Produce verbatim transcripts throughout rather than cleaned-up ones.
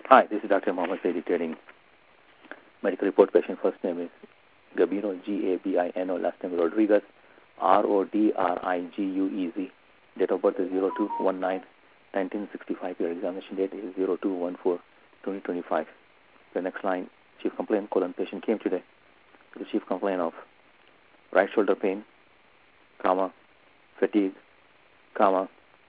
Hi, this is Doctor Mohammed Zaidi dictating medical report. Patient first name is Gabino, G A B I N O, last name Rodriguez, R O D R I G U E Z. Date of birth is zero two one nine nineteen sixty-five. Your examination date is zero two one four twenty twenty-five. The next line, chief complaint, colon, patient came today with the chief complaint of right shoulder pain, comma, fatigue, comma,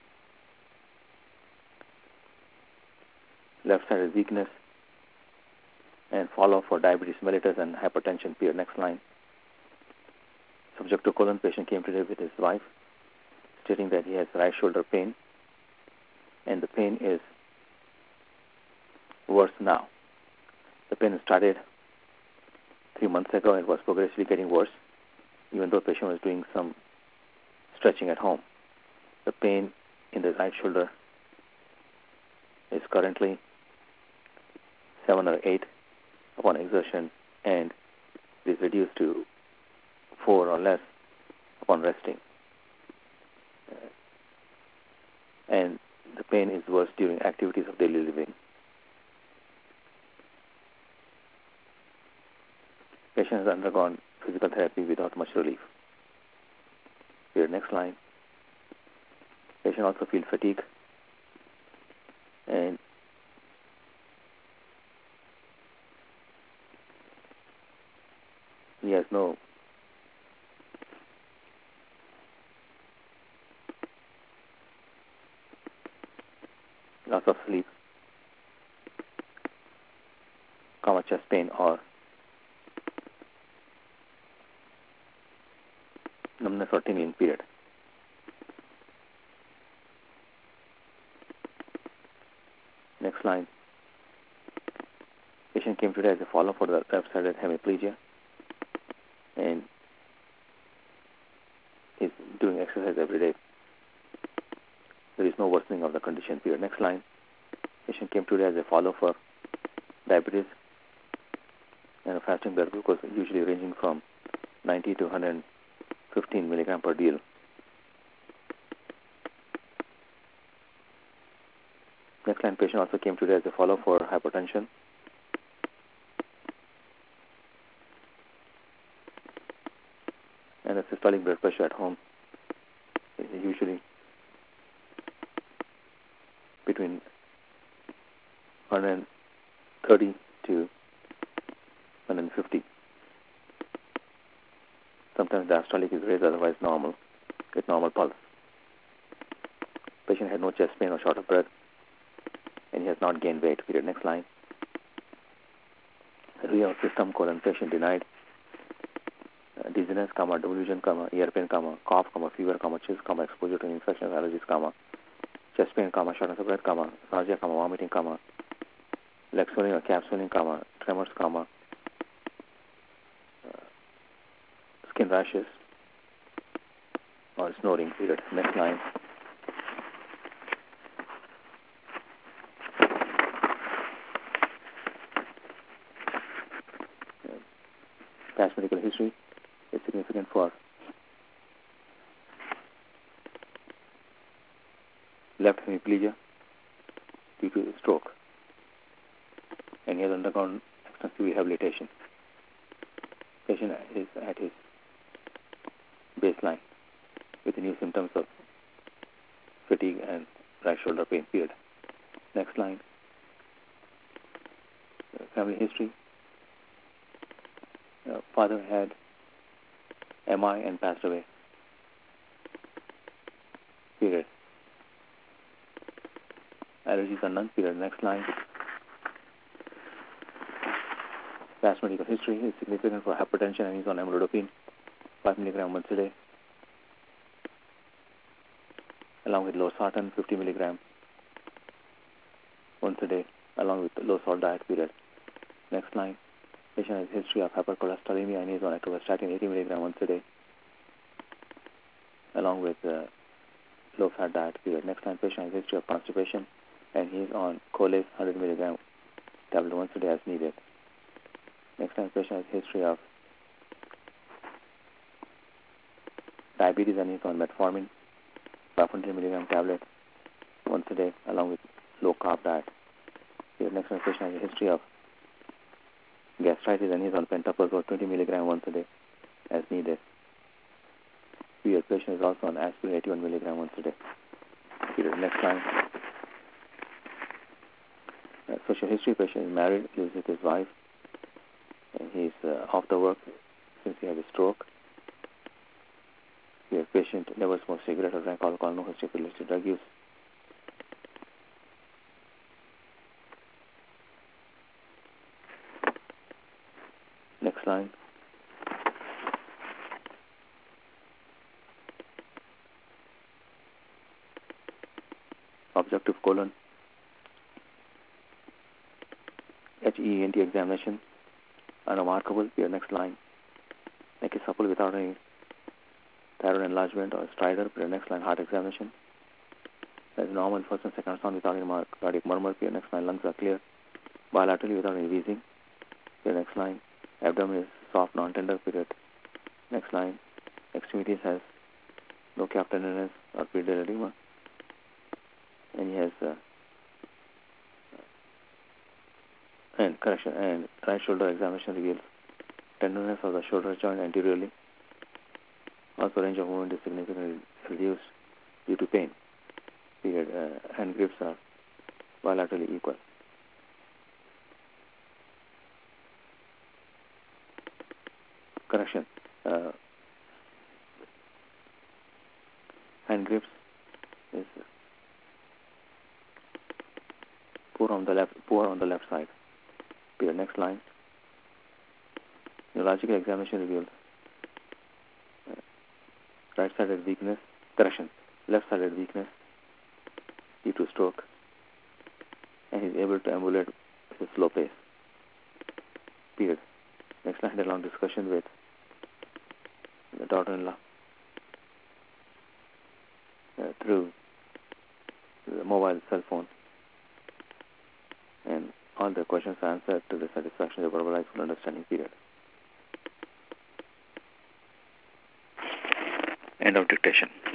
left-sided weakness, and follow-up for diabetes mellitus and hypertension. Period. Next line. Subject to colon, patient came today with his wife, stating that he has right shoulder pain, and the pain is worse now. The pain started three months ago and was progressively getting worse, even though the patient was doing some stretching at home. The pain in the right shoulder is currently seven or eight upon exertion, and is reduced to four or less upon resting. Uh, and the pain is worse during activities of daily living. Patient has undergone physical therapy without much relief. Here, next line. Patient also feels fatigue, and he has no loss of sleep, comma, chest pain or numbness or tingling. Period. Next line. Patient came today as a follow-up for the left-sided hemiplegia, and is doing exercise every day. There is no worsening of the condition. Period. Next line. Patient came today as a follow-up for diabetes and a fasting blood glucose, usually ranging from ninety to one hundred fifteen milligram per deal. Next line. Patient also came today as a follow-up for hypertension and a systolic blood pressure at home, usually between one hundred thirty to one hundred fifty. Sometimes the diastolic is raised, otherwise normal, with normal pulse. Patient had no chest pain or short of breath, and he has not gained weight. Period. Next line. Renal system, colon, patient denied uh, dizziness, comma, delusion, comma, ear pain, comma, cough, comma, fever, comma, chills, comma, exposure to infections, allergies, comma, chest pain, comma, shortness of breath, comma, nausea, comma, vomiting, comma, leg swelling or calf swelling, comma, tremors, comma, uh, skin rashes or snoring. Period. Next line. Past medical history is significant for left hemiplegia due to stroke, and he has undergone extensive rehabilitation. Patient is at his baseline with the new symptoms of fatigue and right shoulder pain. Period. Next line. Family history. Uh, father had M I and passed away. Period. Allergies are none. Period. Next line. Past medical history is significant for hypertension, and he's on amlodipine, five milligram once a day, along with losartan, fifty milligram once a day, along with low salt diet. Period. Next line. Patient has history of hypercholesterolemia, and he's on atorvastatin, eighty milligram once a day, along with uh, low-fat diet. Period. Next line. Patient has history of constipation, and he's on Coles, one hundred milligram tablet once a day as needed. Next line. Patient has history of diabetes, and he's on metformin, five hundred milligram tablet once a day, along with low-carb diet. Period. Next one, patient has a history of gastritis and is on pantoprazole twenty milligram once a day as needed. Period. Patient is also on aspirin eighty-one milligram once a day. Period. Next line. Uh, social history: patient is married, lives with his wife, and he's uh, off the work since he had a stroke. Period. Patient never smoked cigarette or drank alcohol, no history of illicit drug use. Next line. Objective colon. H E N T examination. Unremarkable. Here, next line. Neck is supple without any thyroid enlargement or stridor. Here, next line. Heart examination. That is normal first and second sound without any cardiac murmur. Here, next line. Lungs are clear bilaterally without any wheezing. Here, next line. Abdomen is soft, non-tender. Period. Next line. Extremities has no calf tenderness or pedal edema. And he has uh, and correction and right shoulder examination reveals tenderness of the shoulder joint anteriorly. Also, range of movement is significantly reduced due to pain. Period. Uh, hand grips are bilaterally equal. Correction. Uh, hand grips is poor on the left, poor on the left side. Period. Next line. Neurological examination reveals uh, right-sided weakness. Correction. Left-sided weakness due to stroke, and he is able to ambulate with a slow pace. Period. Next line. Had a long discussion with the daughter-in-law uh, through the mobile cell phone, and all the questions are answered to the satisfaction of the verbalized full understanding. Period. End of dictation.